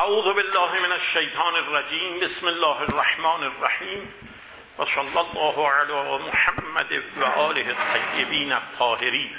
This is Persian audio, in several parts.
اعوذ بالله من الشیطان الرجیم. بسم الله الرحمن الرحیم و صلی الله علی محمد و آله الطیبین الطاهرین.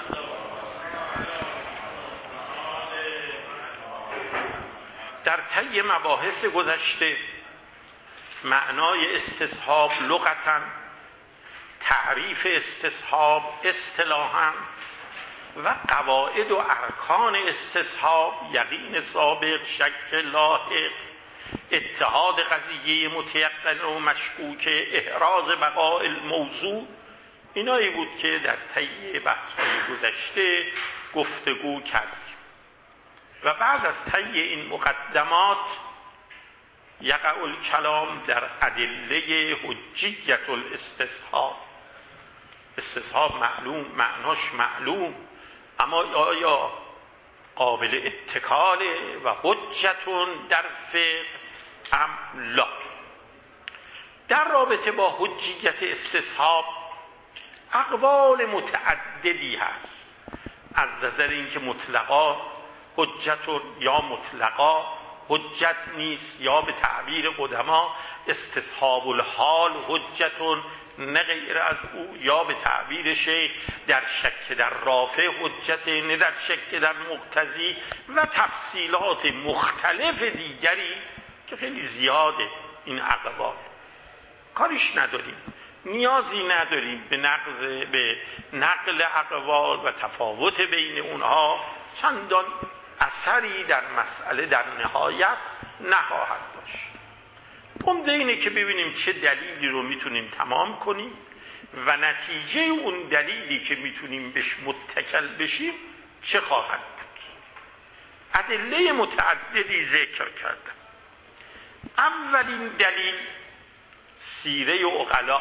در طی مباحث گذشته معنای استصحاب لغتاً، تعریف استصحاب اصطلاحاً و قواعد و ارکان استصحاب، یقین سابق، شک لاحق، اتحاد قضیه متیقن و مشکوک، احراز بقاء الموضوع، اینایی بود که در طی بحث‌های گذشته گفتگو کردیم. و بعد از طی این مقدمات یقع الکلام در ادله حجیت الاستصحاب. استصحاب معلوم، معناش معلوم، اما آیا قابل اتکال و حجتون در فقه ام لا؟ در رابطه با حجیت استصحاب اقوال متعددی هست، از نظر اینکه مطلقا حجتون یا مطلقا حجت نیست، یا به تعبیر قدما استصحاب الحال حجتون نه غیر از او، یا به تعبیر شیخ در شک در رافع حجت نه در شک در مقتضی، و تفصیلات مختلف دیگری که خیلی زیاده. این اقوال کاریش نداریم، نیازی نداریم به نقل اقوال و تفاوت بین اونها چندان اثری در مسئله در نهایت نخواهد داشت. عمده اینه که ببینیم چه دلیلی رو میتونیم تمام کنیم و نتیجه اون دلیلی که میتونیم بهش متکل بشیم چه خواهد بود. ادله متعددی ذکر کردم. اولین دلیل سیره عقلا.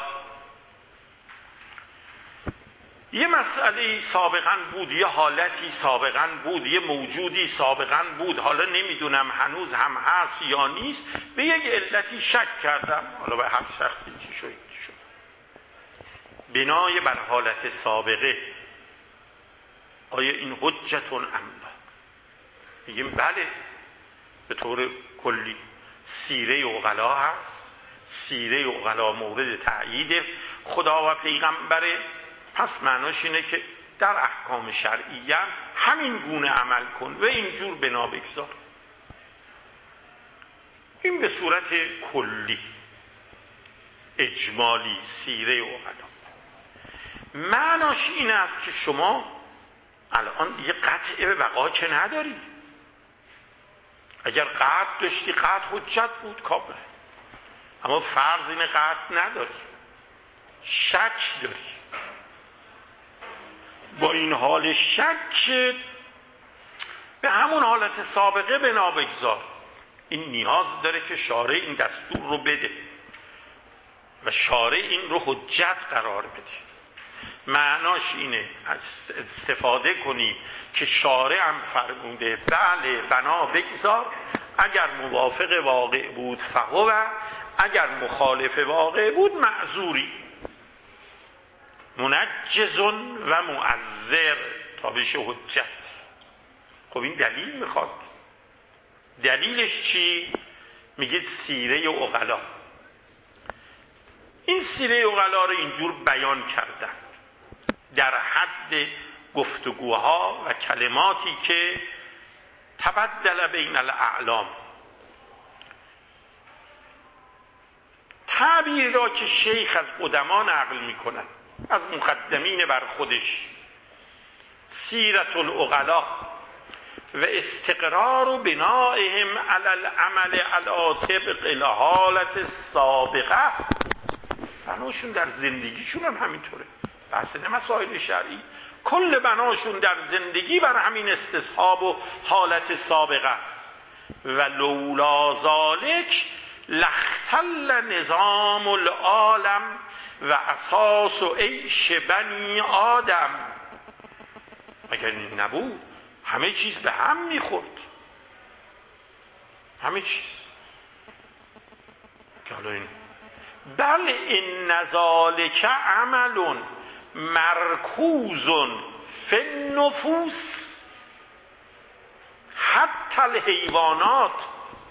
یه مسئله سابقا بود، یه حالتی سابقا بود، یه موجودی سابقا بود، حالا نمیدونم هنوز هم هست یا نیست، به یک علتی شک کردم، حالا به هر شخصی که شد بنای بر حالت سابقه آیا این حجتون ام لا؟ میگیم بله، به طور کلی سیره عقلا هست، سیره عقلا مورد تأیید خدا و پیغمبره، پس معناش اینه که در احکام شرعی هم همین گونه عمل کن و اینجور بنا بگذار. این به صورت کلی اجمالی سیره عقلا. معناش این است که شما الان دیگه قطع به بقا که نداری. اگر قطع داشتی قطع حجت بود کامل، اما فرض این قطع نداری، شک داری. با این حال شک به همون حالت سابقه بنا بگذار. این نیاز داره که شارع این دستور رو بده و شارع این رو حجت قرار بده. معناش اینه استفاده کنی که شارع هم فرموده بله بنا بگذار، اگر موافق واقع بود فهو، اگر مخالف واقع بود معذوری، منجز و معذر تا بشه حجت. خب این دلیل میخواد. دلیلش چی؟ میگه سیره عقلا. این سیره عقلا رو اینجور بیان کردن در حد گفتگوها و کلماتی که تبدل بین الاعلام. تعبیر را که شیخ از قدما نقل میکند، از مقدمین بر خودش، سیرت العقلا و استقرار بنائهم علی العمل علی طبق الحالت السابقه. بناشون در زندگیشون هم همینطوره، بحث نه مسائل شرعی، کل بناشون در زندگی بر همین استصحاب و حالت سابقه است. و لولا ذالک لاختل نظام العالم و اساس و عیش بنی آدم. اگر این نبود همه چیز به هم میخورد، همه چیز. که حالا این بل ان ذالک عمل مرکوز فی النفوس، حتی الحیوانات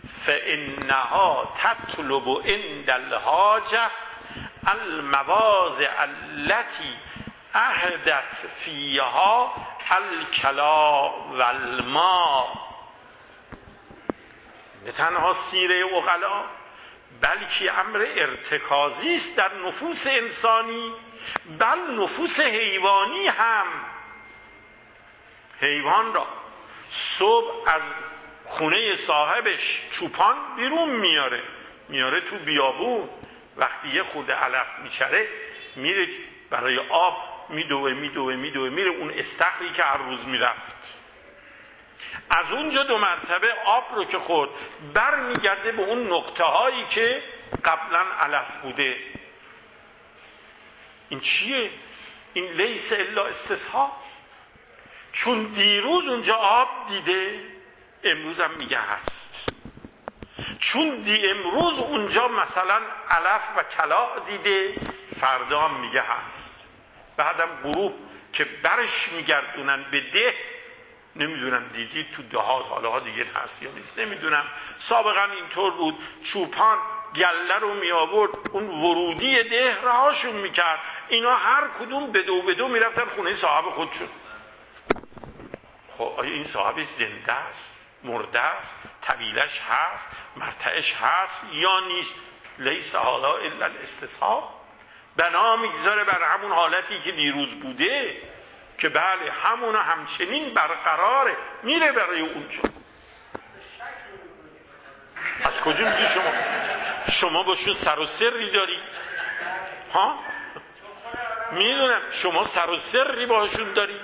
فانها تطلب عند الحاجه المواضع التي اهدت فیها الکلا و الماء. نه تنها سیره عقلا بلکه امر ارتکازی است در نفوس انسانی، بل نفوس حیوانی هم. حیوان را صبح از خونه صاحبش چوپان بیرون میاره تو بیابون، وقتی یه خورده علف میچره میره برای آب میدوه میره اون استخری که هر روز میرفت، از اونجا 2 مرتبه آب رو که خورد بر میگرده به اون نقطه هایی که قبلا علف بوده. این چیه؟ این لیس الا استصحاب. چون دیروز اونجا آب دیده امروز هم میگه هست، چون امروز اونجا مثلا علف و کلا دیده فردا هم میگه هست. بعدم غروب که برش میگردونن به ده، نمیدونم دیدید تو دهات حالا دیگه هست یا نیست نمیدونم، سابقا اینطور بود، چوپان گله رو می آورد اون ورودی ده رهاشون میکرد، اینا هر کدوم به دو میرفتن خونه صاحب خودشون. خب آیا این صاحب زنده است، مرده است، طویلش هست، مرتعش هست یا نیست؟ لیس حالا الا الاستصحاب. بنا میگذاره بر همون حالتی که دیروز بوده که بله همون همچنین برقراره، میره برای اونجا. از کجا میگی شما باشون سر و سری داری؟ ها؟ میدونم شما سر و سری باشون داری؟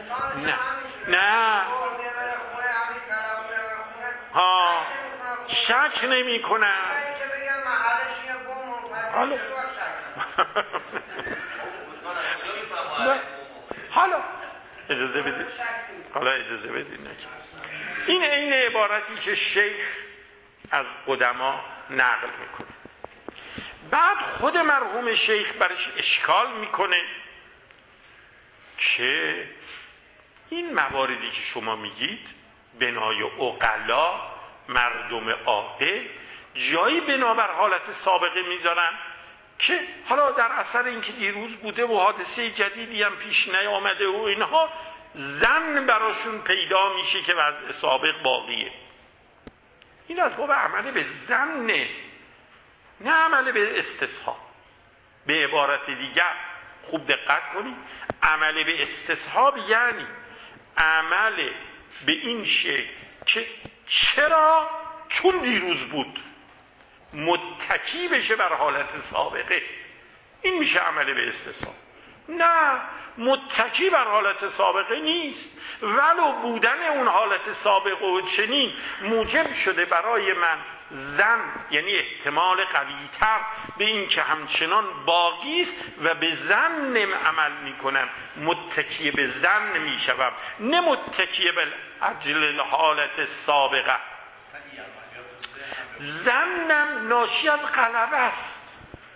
نه ها، شک نمی کنم. حالا اجازه بدید، این عین عبارتی که شیخ از قدما نقل میکنه. بعد خود مرحوم شیخ برش اشکال میکنه که این مواردی که شما میگید بنای عقلا، مردم عاقل، جایی بنابر حالت سابقه میذارن که حالا در اثر اینکه دیروز بوده و حادثه جدیدی هم پیش نیامده و اینها ظن براشون پیدا میشه که وضع سابق باقیه. این از باب عمل به ظن، نه عمل به استصحاب. به عبارت دیگر خوب دقت کنید، عمل به استصحاب یعنی عمل به این شکل که چرا؟ چون دیروز بود متکی بشه بر حالت سابقه، این میشه عمل به استصحاب. نه، متکی بر حالت سابقه نیست، ولو بودن اون حالت سابقه و چنین موجب شده برای من ظن، یعنی احتمال قوی‌تر به این که همچنان باقی است و به ظن عمل میکنم، متکی به ظن میشوم، نه متکی به اجل حالت سابقه. ظنم ناشی از غلبه است.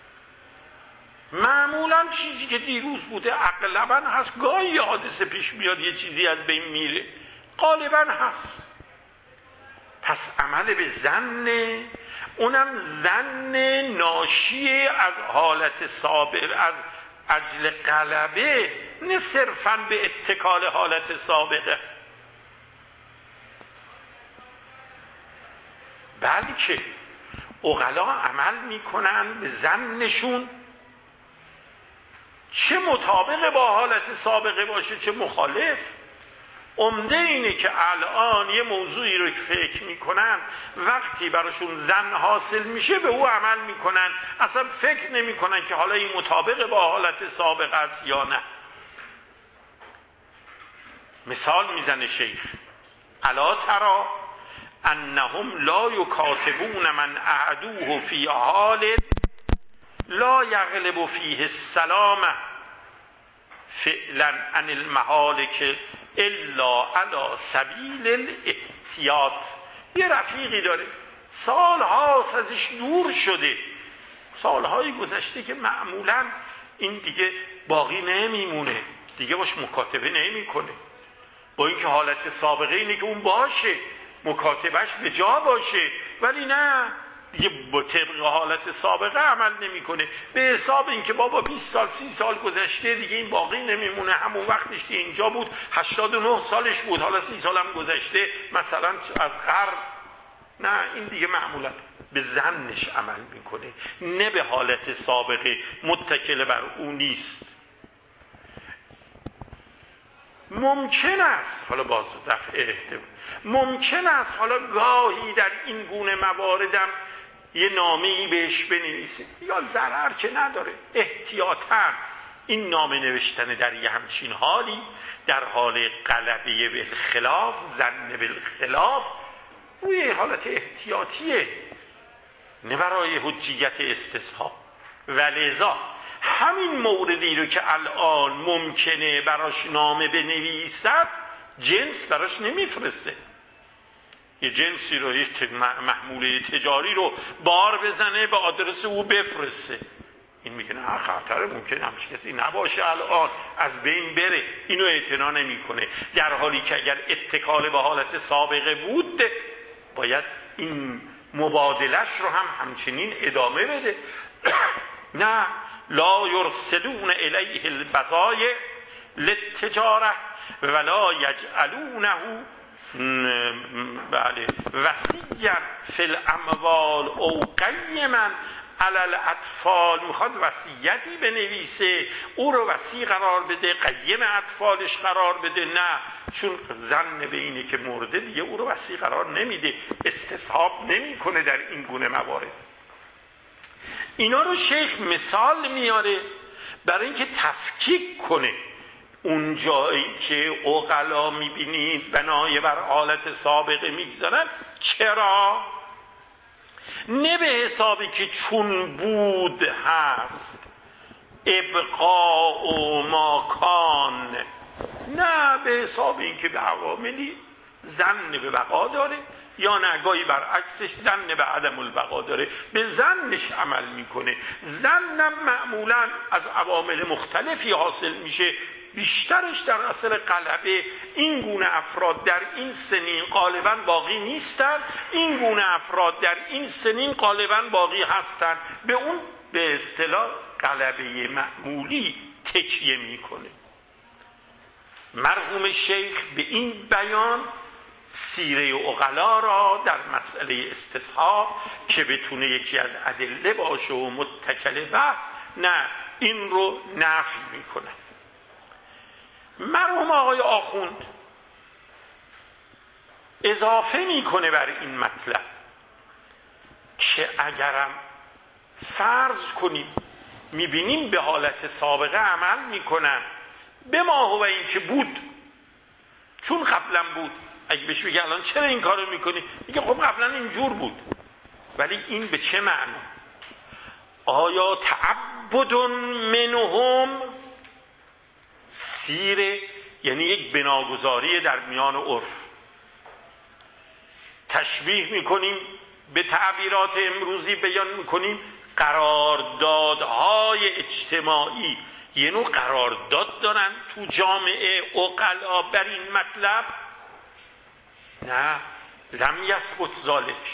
معمولا چیزی که دیروز بوده اغلبا هست، گاهی یه حادثه پیش میاد یه چیزی از بین میره، غالبا هست. پس عمل به ظن، اونم ظن ناشی از حالت سابق، از اجل غلبه، نه صرفاً به اتکال حالت سابقه، بلکه عقلا عمل میکنن به ظنشون، چه مطابق با حالت سابقه باشه چه مخالف. عمده اینه که الان یه موضوعی رو که فکر میکنن وقتی براشون ظن حاصل میشه به او عمل میکنن، اصلا فکر نمیکنن که حالا این مطابق با حالت سابقه است یا نه. مثال میزنه شیخ: الا تری انهم لا یکاتبون من اعدوه فی حال لا یغلب فیه السلام فعلا عن المهالک الا علی سبیل الاحتیاط. یه رفیقی داره سالهاست ازش دور شده، سالهای گذشته که معمولا این دیگه باقی نمیمونه، دیگه باش مکاتبه نمیکنه، با اینکه حالت سابقه اینه که اون باشه مکاتبش به جا باشه، ولی نه دیگه با طبق حالت سابقه عمل نمیکنه. به حساب اینکه بابا 20 سال 30 سال گذشته دیگه این باقی نمیمونه، همون وقتش که اینجا بود 89 سالش بود، حالا 30 سالم گذشته مثلا از قرن. نه، این دیگه معمولا به ظنش عمل میکنه، نه به حالت سابقه، متکل بر اون نیست. ممکن است حالا باز دفع احتمال، ممکن است حالا گاهی در این گونه مواردم یه نامه‌ای بهش بنویسیم، یا ضرر که نداره، احتیاطاً این نامه نوشتن در یه همچین حالی در حال غلبه بالخلاف، ظن بالخلاف، روی حالت احتیاطیه، نه برای حجیت استصحاب. ولذا همین موردی رو که الان ممکنه براش نامه بنویسد، جنس براش نمیفرسته. یه جنسی رو، یه محموله تجاری رو بار بزنه به آدرس او بفرسته، این میگه نه خطر، ممکنه همچین کسی نباشه الان، از بین بره، اینو اعتنا نمیکنه. در حالی که اگر اتکال به حالت سابقه بود باید این مبادلش رو هم همچنین ادامه بده. نه، لا یرسلون الیه البضایع للتجاره ولا یجعلونه بله وصیا فی الاموال او قیما علی الاطفال. میخواد وصیتی بنویسه، او رو وصی قرار بده، قیم اطفالش قرار بده. نه، چون ظن به اینه که مرده دیگه او رو وصی قرار نمیده، استصحاب نمیکنه در این گونه موارد. اینا رو شیخ مثال میاره برای اینکه تفکیک کنه اون جایی که عقلا میبینید بنای بر حالت سابقه میگذارن. چرا؟ نه به حسابی که چون بود هست ابقاء و ماکان، نه به حساب این که به عواملی ظن به بقا داره، یا نگاهی برعکسش ظن به عدم البقا داره، به ظنش عمل میکنه. ظنم معمولا از عوامل مختلفی حاصل میشه، بیشترش در اثر غلبه. این گونه افراد در این سنین غالبا باقی نیستن، این گونه افراد در این سنین غالبا باقی هستن، به اون به اصطلاح غلبه معمولی تکیه میکنه. مرحوم شیخ به این بیان سیره عقلا را در مسئله استصحاب که بتونه یکی از ادله باشه و متکل بحث، نه، این رو نفی میکنه. مرحوم آقای آخوند اضافه میکنه بر این مطلب که اگرم فرض کنیم میبینیم به حالت سابقه عمل میکنن، به ما هو این که بود، چون قبلا بود. اگه بهش بگه الان چرا این کارو میکنی، میگه خب قبلا اینجور بود. ولی این به چه معنا؟ آیا تعبد منهم سیره، یعنی یک بناگذاری در میان عرف، تشبیه میکنیم به تعبیرات امروزی بیان میکنیم قراردادهای اجتماعی، یه نوع قرارداد دارن تو جامعه عقلا بر این مطلب. نه، لم یثبت ذالک،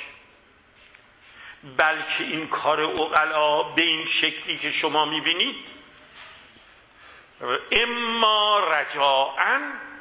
بلکه این کار عقلا به این شکلی که شما میبینید اما رجاءً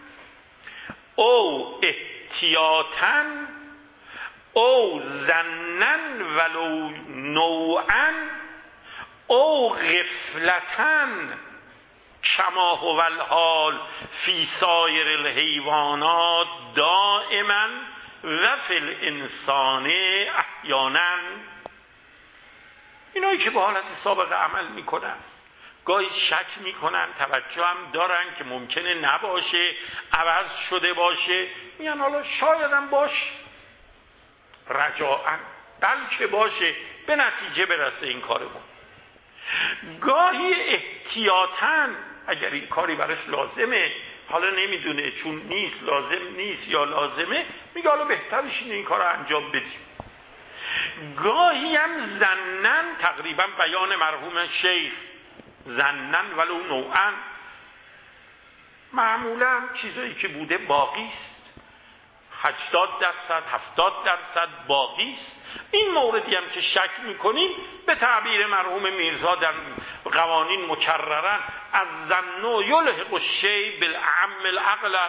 او احتیاطاً او ظناً ولو نوعاً او غفلتاً کما هو الحال فی سایر الحیوانات دائما و فی الانسان احیانا. اینایی که به حالت سابقه عمل میکنن گاهی شک میکنن، توجه هم دارن که ممکنه نباشه، عوض شده باشه، میگن حالا شایدم باشه، رجاءً بلکه باشه، به نتیجه برسه این کارمون. گاهی احتیاطاً اگر این کاری براش لازمه، حالا نمیدونه چون نیست، لازم نیست یا لازمه، میگه حالا بهترش اینه این کار رو انجام بدیم. گاهی هم ظناً، تقریبا بیان مرحوم شیخ، ظناً ولو نوعاً، معمولا چیزایی که بوده باقی است، 80%، 70% باقی است. این موردی هم که شک میکنیم به تعبیر مرحوم میرزا در قوانین مکررن از ظن یلحق الشیء بالعم الاغلب،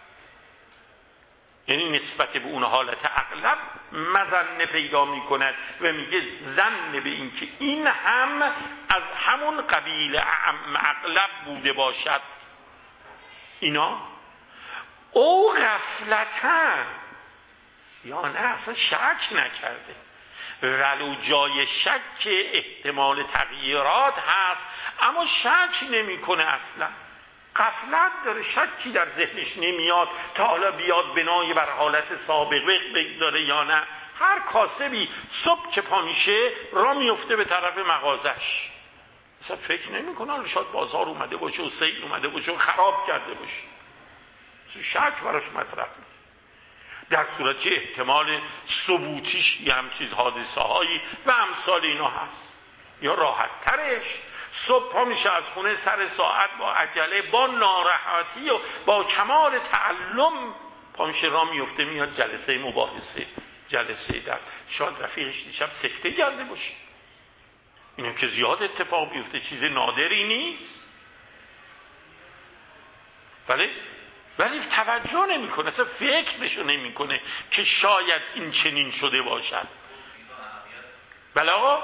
یعنی نسبت به اون حالت اغلب مظنه پیدا میکند و میگه ظن به این که این هم از همون قبیل اغلب بوده باشد. اینا او غفلتا، یا نه اصلا شک نکرده، ولو جای شک احتمال تغییرات هست اما شک نمیکنه، اصلا غفلت داره، شکی در ذهنش نمیاد تا حالا بیاد بنای بر حالت سابقه بگذاره یا نه. هر کاسبی صبح که پا میشه را میفته به طرف مغازش، اصلا فکر نمیکنه حالا شاید بازار اومده باشه و سیل اومده باشه و خراب کرده باشه، شک براش مطرح نیست. در صورت که احتمال ثبوتیش یه هم چیز حادثه هایی و امثال اینا هست. یا راحت ترش صبح پا میشه از خونه سر ساعت با عجله با ناراحتی و با کمال تعلم پا میشه را میفته میاد جلسه مباحثه، جلسه درس، شاید رفیقش دیشب سکته کرده باشه. اینو که زیاد اتفاق بیفته، چیز نادری نیست. ولی توجه نمیکنه، اصلا فکرشو نمیکنه که شاید این چنین شده باشد. بله آقا،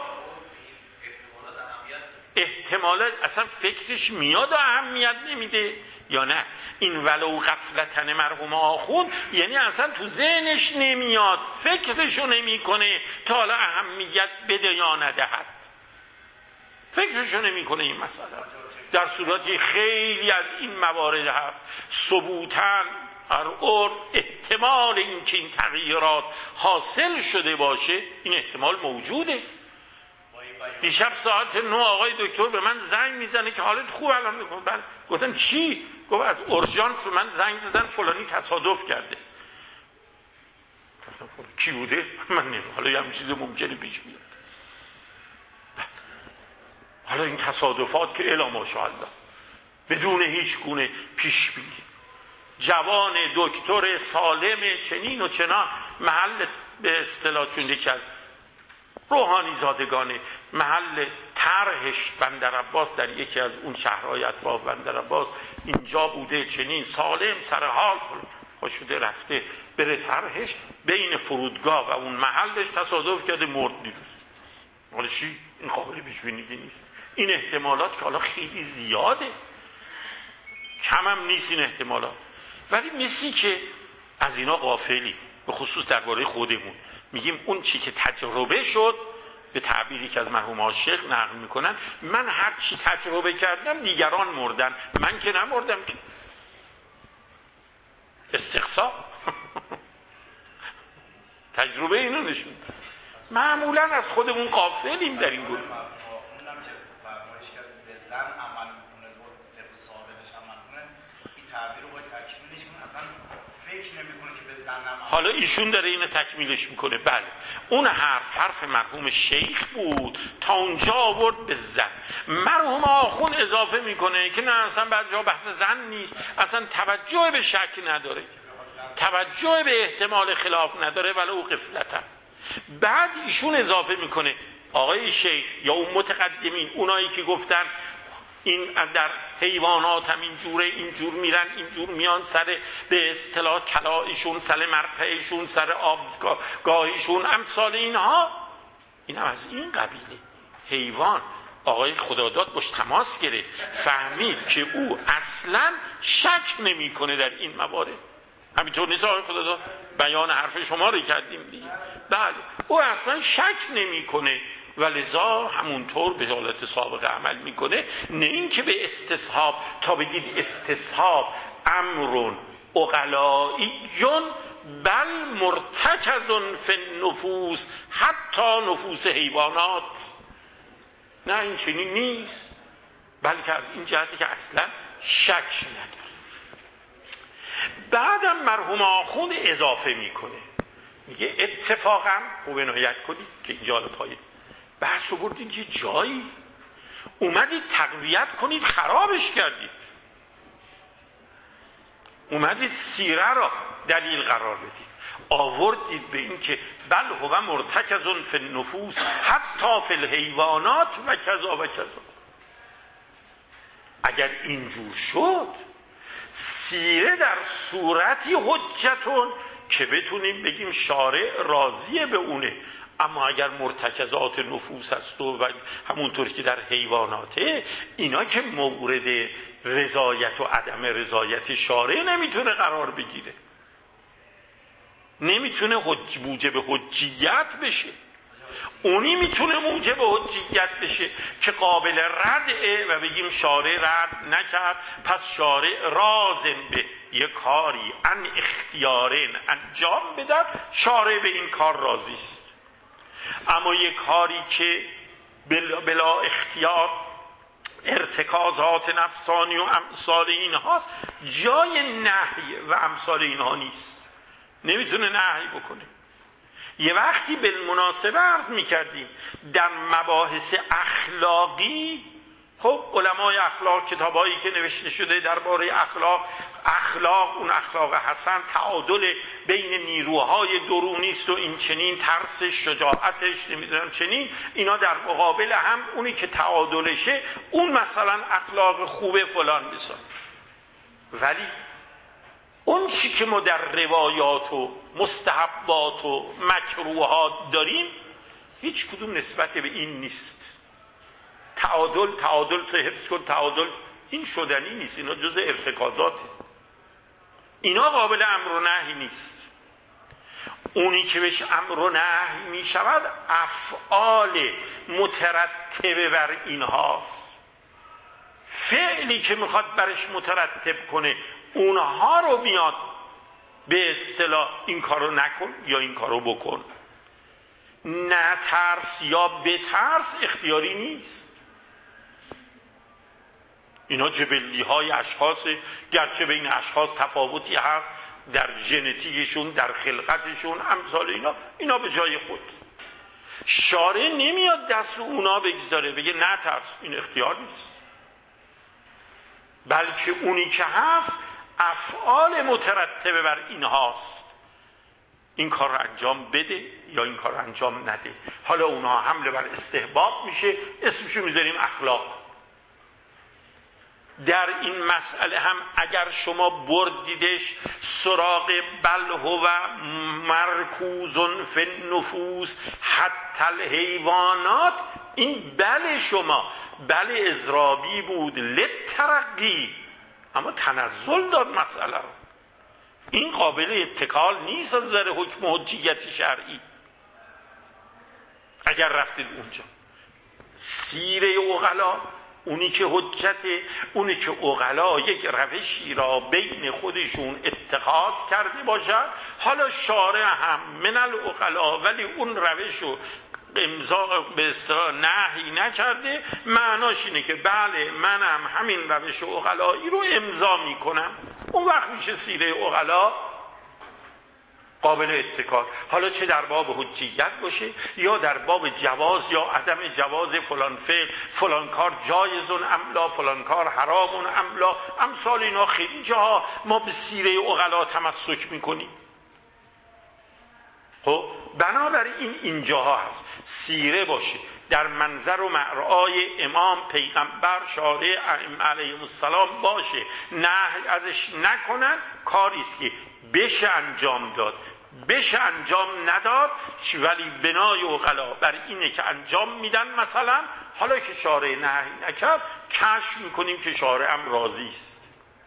احتمالات اصلا فکرش میاد و اهمیت نمیده یا نه؟ این ولو غفلتن مرحوم آخوند یعنی اصلا تو ذهنش نمیاد، فکرشو نمیکنه تا حالا اهمیت بده یا ندهد، فکرشو نمیکنه این مسئله. در صورتی خیلی از این موارد هست ثبوتاً هر عرف احتمال این که این تغییرات حاصل شده باشه، این احتمال موجوده. دیشب ساعت 9 آقای دکتر به من زنگ میزنه که حالت خوب الان میکنه. بله. گفتم چی؟ گفت از اورژانس به من زنگ زدن فلانی تصادف کرده. گفتم کی بوده؟ من نمیدونم، حالا یه همین چیز ممکنه پیش بیاد. حالا این تصادفات که الا ماشاءالله بدون هیچ گونه پیش بینی، جوان دکتر سالم چنین و چنان، محل به اصطلاح چون یکی از روحانی زادگان محل طرحش بندر عباس در یکی از اون شهرهای اطراف بندر عباس اینجا بوده، چنین سالم سر حال خوشوده رفته بره طرحش، بین فرودگاه و اون محلش تصادف کرده مرد دیروز. حالا چی؟ این قابل پیش بینی نیست. این احتمالات که حالا خیلی زیاده، کم هم نیست این احتمالات، ولی مثلی که از اینا غافلی، به خصوص درباره خودمون میگیم اون چی که تجربه شد، به تعبیری که از مرحوم عاشق نقل میکنن، من هر چی تجربه کردم دیگران مردن، من که نمردم که. استقصا تجربه اینو نشون. معمولا از خودمون غافلیم در این گروه. حالا ایشون داره اینو تکمیلش میکنه. بله اون حرف مرحوم شیخ بود، تا اونجا آورد به زن. مرحوم آخون اضافه میکنه که نه اصلا بعد جا بحث زن نیست، اصلا توجه به شک نداره، توجه به احتمال خلاف نداره، ولو غفلتن. بعد ایشون اضافه میکنه آقای شیخ یا اون متقدمین، اونایی که گفتن این در حیوانات هم اینجور میرن اینجور میان، سر به اصطلاح کلایشون، سر مرتعشون، سر آبگاهیشون، امثال اینها، این هم از این قبیله. حیوان آقای خداداد باش تماس گرفت، فهمید که او اصلا شک نمیکنه در این موارد. همینطور نیست آقای خداداد؟ بیان حرف شما رو کردیم دیگه. بله او اصلا شک نمیکنه و لذا همونطور به حالت سابقه عمل میکنه، نه این که به استصحاب، تا بگید استصحاب امر عقلائیون بل مرتکز فی النفوس حتی نفوس حیوانات، نه این چنین نیست، بلکه از این جهتی که اصلا شک نداره. بعدم مرحوم آخوند اضافه میکنه، میگه اتفاقا خوب عنایت کنید که اینجا پایه بحث رو بردید یه جایی اومدید تقویت کنید خرابش کردید، اومدید سیره را دلیل قرار بدید. آوردید به این که بل هو مرتکز فی النفوس حتی فی الحیوانات و کذا و کذا. اگر اینجور شد سیره در صورتی حجتون که بتونیم بگیم شارع راضیه به اونه، اما اگر مرتکزات نفوس است و همونطور که در حیواناته، اینا که مورد رضایت و عدم رضایت شارع نمیتونه قرار بگیره، نمیتونه موجب حجیت بشه. اونی میتونه موجب حجیت بشه که قابل ردعه و بگیم شارع رد نکرد، پس شارع رازن به یک کاری ان اختیارین انجام بدن، شارع به این کار راضی است. اما یک کاری که بلا اختیار ارتکازات نفسانی و امثال اینهاست، جای نهی و امثال اینها نیست، نمیتونه نهی بکنه. یه وقتی بالمناسبه عرض میکردیم در مباحث اخلاقی، خب علمای اخلاق کتابایی که نوشته شده درباره اخلاق اون اخلاق حسن تعادل بین نیروهای درونی است و این چنین ترسش شجاعتش نمیدونم چنین، اینا در مقابل هم اونی که تعادلشه اون مثلا اخلاق خوبه فلان بسان. ولی اون چی که ما در روایات و مستحبات و مکروهات داریم هیچ کدوم نسبت به این نیست. تعادل تو حفظ کن، تعادل این شدنی نیست، اینا جز ارتکازاته، اینا قابل امر و نهی نیست. اونی که بهش امر و نهی می شود افعال مترتبه بر اینهاست، فعلی که میخواد برش مترتب کنه اونها رو میاد به اصطلاح این کارو نکن یا این کارو بکن. نه ترس یا به ترس اختیاری نیست، اینا جبلی های اشخاصه، گرچه بین اشخاص تفاوتی هست در ژنتیکشون در خلقتشون امثال اینا به جای خود. شارع نمیاد دست اونا بگذاره بگه نه ترس، این اختیار نیست، بلکه اونی که هست افعال مترتبه بر این هاست، این کار رو انجام بده یا این کار رو انجام نده. حالا اونها حمله بر استحباب میشه، اسمشو میذاریم اخلاق. در این مسئله هم اگر شما بردیدش سراغ بل هو مرکوز فی النفوس حتی الحیوانات، این بل شما بل اضرابی بود للترقی، اما تنزل داد مسئله رو، این قابل اتکال نیست از نظر حکم حجیت شرعی. اگر رفتید اونجا سیره عقلا اونی که حجته، اونی که عقلا یک روشی را بین خودشون اتخاذ کرده باشد، حالا شارع هم من العقلا ولی اون روش رو امضا به اصطلاح نهی نکرده، معناش اینه که بله منم همین روش عقلایی رو امضا میکنم، اون وقت میشه سیره عقلا قابل اتکال. حالا چه در باب حجیت باشه یا در باب جواز یا عدم جواز فلان فعل، فلان کار جایزون املا، فلان کار حرامون املا، امثال اینا خیلی جاها ما به سیره عقلا تمسک میکنیم. خب بنابراین اینجاها هست سیره باشه در منظر و مرعای امام پیغمبر شارع ائمه علیهم السلام باشه، نهی ازش نکنن، کاریست که بشه انجام داد، بشه انجام نداد، ولی بنای عقلا بر اینه که انجام میدن. مثلا حالا که شارع نهی نکرد کشف میکنیم که شارع هم راضی است،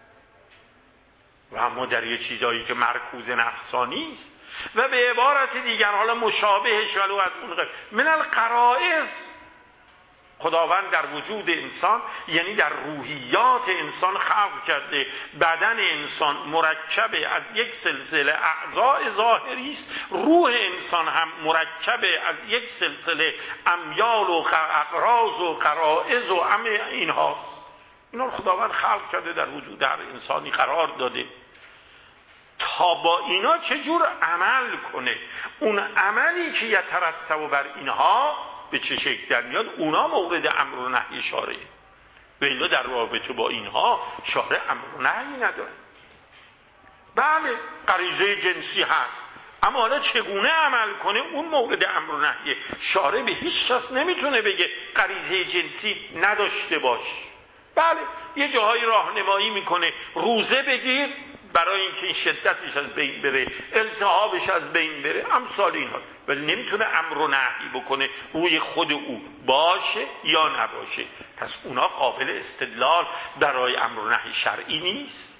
و اما در یه چیزایی که مرکوز نفسانی است و به عبارت دیگر حالا مشابهش ولو از اون من القرائز، خداوند در وجود انسان یعنی در روحیات انسان خلق کرده، بدن انسان مرکب از یک سلسله اعضاء ظاهری است، روح انسان هم مرکب از یک سلسله امیال و اقراض و قرائز و اینهاست. اینا رو خداوند خلق کرده در وجود هر انسانی قرار داده تا با اینا چجور عمل کنه، اون عملی که یترتب بر اینها به چه شکل در میاد، اونا مورد امر و نهی شارعه، و الا در رابطه با اینها شارع امر و نهی نداره. بله غریزه جنسی هست، اما حالا چگونه عمل کنه اون مورد امر و نهیه. شارع به هیچ کس نمیتونه بگه غریزه جنسی نداشته باش. بله یه جاهایی راهنمایی میکنه روزه بگیر برای اینکه این شدتش از بین بره، التهابش از بین بره، امثال اینها، ولی نمیتونه امر و نهی بکنه روی خود او باشه یا نباشه. پس اونا قابل استدلال برای امر و نهی شرعی نیست.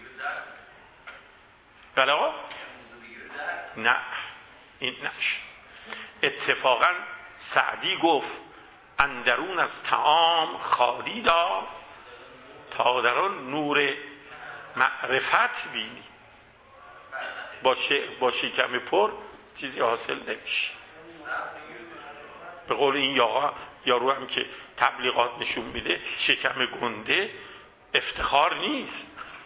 بله آقا؟ نه این نشد. اتفاقا سعدی گفت اندرون از طعام خالی دار تا در آن نور معرفت بینی. با شکم پر چیزی حاصل نمیشه. به قول این یارو هم که تبلیغات نشون میده شکم گنده افتخار نیست.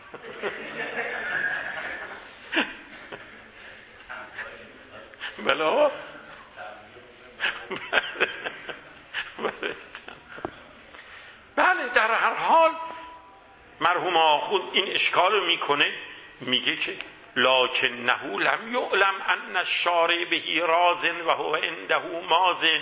بله بله در هر حال مرحوم آخوند این اشکال رو میکنه، میگه که لکنه لم یعلم ان الشارع بهی رازن و هو عنده مازن.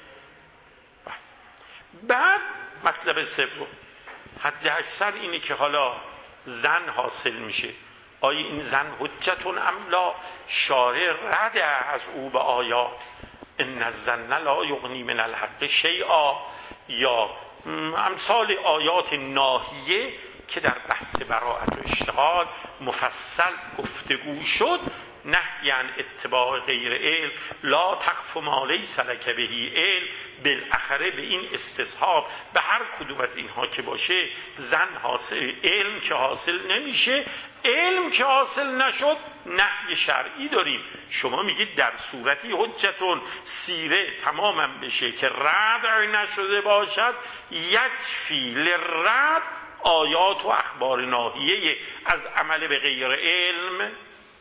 بعد مطلب سوم حد اکثر اینه که حالا زن حاصل میشه، آیا این زن حجتون ام لا؟ شارع رد از او به آیات ان الظن لا یغنی من الحق شیئا، یا امثال آیات ناهیه که در بحث براءت و اشتغال مفصل گفتگو شد. نهی عن اتباع غیر علم، لا تقف ما لیس لک به علم، بالاخره به این استصحاب به هر کدوم از اینها که باشه زن حاصل، علم که حاصل نمیشه، علم که حاصل نشد نهی شرعی داریم. شما میگید در صورتی حجتون سیره تماما بشه که رد نشده باشد، یکفی للرد آیات و اخبار ناهیه از عمل به غیر علم.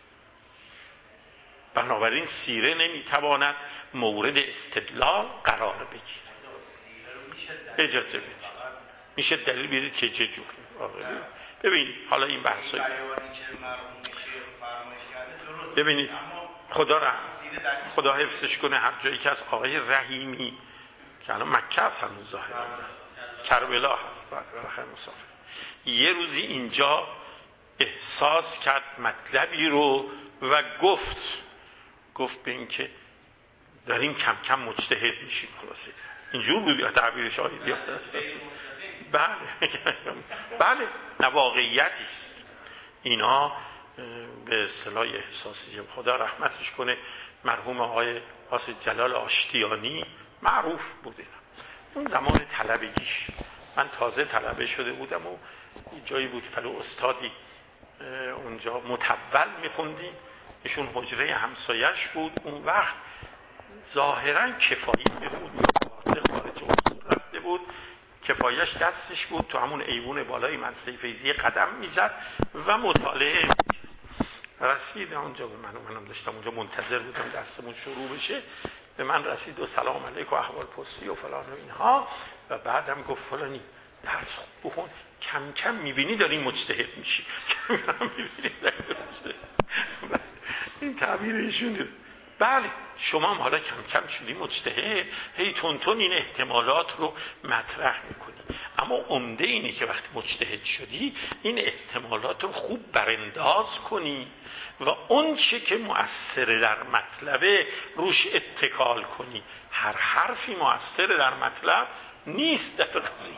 بنابراین سیره نمیتواند مورد استدلال قرار بگیره. اجازه بدید میشه دلیل بیارید که چه جور. ببینید حالا این بحث ببینید خدا حفظش کنه، هر جایی که از آقای رحیمی که الان مکه هست هنوز ظاهرا کربلا هست بالاخره مسافر، یه روزی اینجا احساس کرد مطلبی رو و گفت به این که داریم کم کم مجتهد میشیم. خلاصه اینجور بود یا تعبیرش آیدی؟ بله نه واقعیتی است. اینا به اصطلاح احساسی خدا رحمتش کنه مرحوم آقای حاسد جلال آشتیانی معروف بود. اون زمان طلبگیش، من تازه طلبه شده بودم و جایی بود پلو استادی اونجا متول میخوندی، ایشون حجره همسایش بود. اون وقت ظاهرا کفایی بود، خارج اصول رفته بود، کفایش دستش بود، تو همون ایوون بالای مدرسه فیضیه قدم میزد و مطالعه رسید اونجا به منم داشتم اونجا منتظر بودم درسمون شروع بشه، به من رسید و سلام علیک و احوال پرسی و فلان و اینها، و بعدم گفت فلانی درس خوب بخون، کم کم میبینی داری مجتهد میشی. این تعبیر ایشونه. بله شما هم حالا کم کم شدی مجتهد، هی تون این احتمالات رو مطرح میکنی، اما عمده اینه که وقتی مجتهد شدی این احتمالات رو خوب برانداز کنی و اون چه که مؤثر در مطلبه روش اتکال کنی. هر حرفی مؤثر در مطلب نیست در قضیه.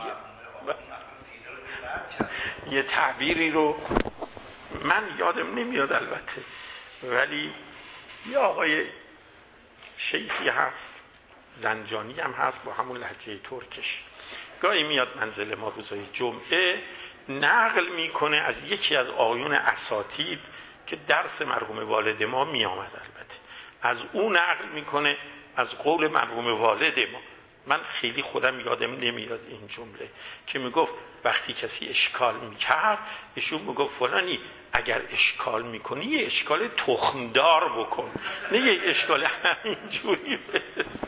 یه تعبیری رو من یادم نمیاد البته، ولی یه آقای شیخی هست زنجانی هم هست با همون لهجه ترکش، گاهی میاد منزل ما روزای جمعه، نقل میکنه از یکی از آقایون اساتید که درس مرحوم والد ما میامد، البته از اون نقل میکنه از قول مرحوم والد ما. من خیلی خودم یادم نمیاد این جمله که میگفت وقتی کسی اشکال میکرد ایشون میگفت فلانی اگر اشکال میکنی یه اشکال تخمدار بکن، نه یه اشکال همینجوری بس.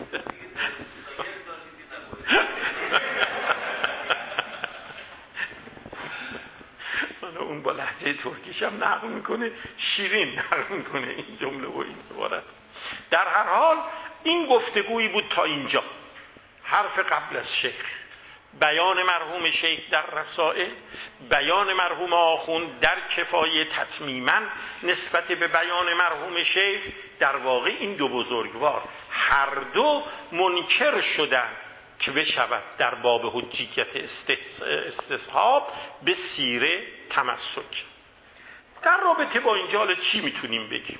اون با لهجه ترکیش هم نقل میکنه، شیرین نقل میکنه این جمله و این عبارت. در هر حال این گفتگویی بود تا اینجا. حرف قبل از شیخ، بیان مرحوم شیخ در رسائل، بیان مرحوم آخوند در کفایه تتمیما نسبت به بیان مرحوم شیخ. در واقع این دو بزرگوار هر دو منکر شدند که بشود در باب حجیت استصحاب به سیره تمسک. در رابطه با این حالا چی میتونیم بگیم؟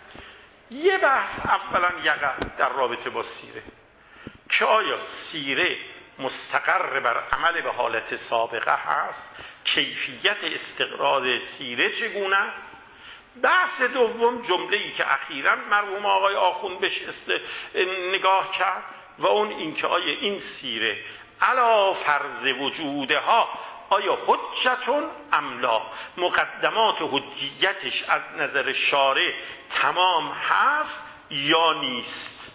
یه بحث اولا یقع در رابطه با سیره که آیا سیره مستقر بر عمل به حالت سابقه هست؟ کیفیت استقرار سیره چگونه است؟ بحث دوم جمله‌ای که اخیراً مرحوم آقای آخوند بهش نگاه کرد و اون اینکه آیا این سیره علی فرض وجودها آیا حجتون ام لا، مقدمات حجیتش از نظر شارع تمام هست یا نیست.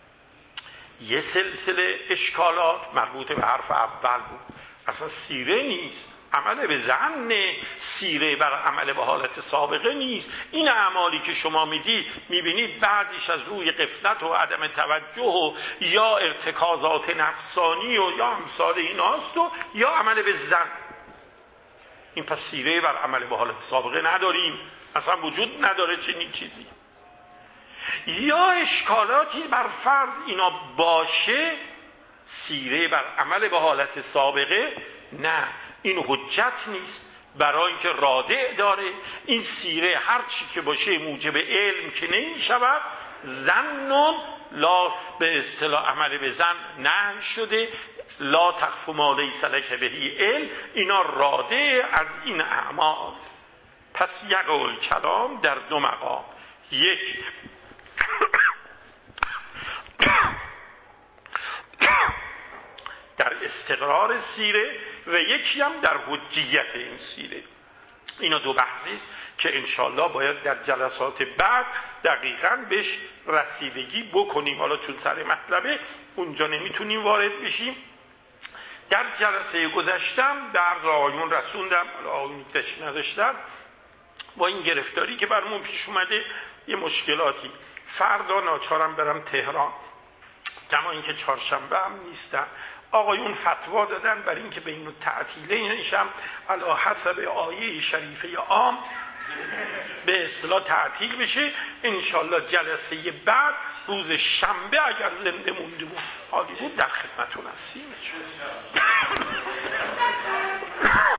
یه سلسله اشکالات مربوط به حرف اول بود، اصلا سیره نیست، عمل به ظن، سیره بر عمل به حالت سابقه نیست. این اعمالی که شما میبینید بعضیش از روی غفلت و عدم توجه و یا ارتکازات نفسانی و یا امثال ایناست و یا عمل به ظن. این پس سیره بر عمل به حالت سابقه نداریم، اصلا وجود نداره چنین چیزی. یا اشکالاتی بر فرض اینا باشه، سیره بر عمل به حالت سابقه نه، این حجت نیست برای اینکه رادع داره. این سیره هر چی که باشه موجب علم که نمی شود، ظن لا به اصطلاح عمل به ظن نه شده، لا تخف ما لیس لک به علم، اینا رادع از این اعمال. پس یقول کلام در دو مقام، یک در استقرار سیره و یکی هم در حجیت این سیره. اینا دو بحثی است که انشالله باید در جلسات بعد دقیقاً بهش رسیدگی بکنیم. حالا چون سر مطلبه اونجا نمیتونیم وارد بشیم. در جلسه گذشتم به عرض آقایون رسوندم، حالا آقایون تشریف نداشتن، با این گرفتاری که برمون پیش اومده یه مشکلاتی. فردا ناچارم برم تهران، کما اینکه چهارشنبه هم نیستم. آقایون فتوا دادن بر اینکه بین التعطیلین نشم علی حسب آیه شریفه عام به اصطلاح تعطیل بشه. انشالله جلسه بعد روز شنبه اگر زنده موندیم حالی بود در خدمتتون هستیم.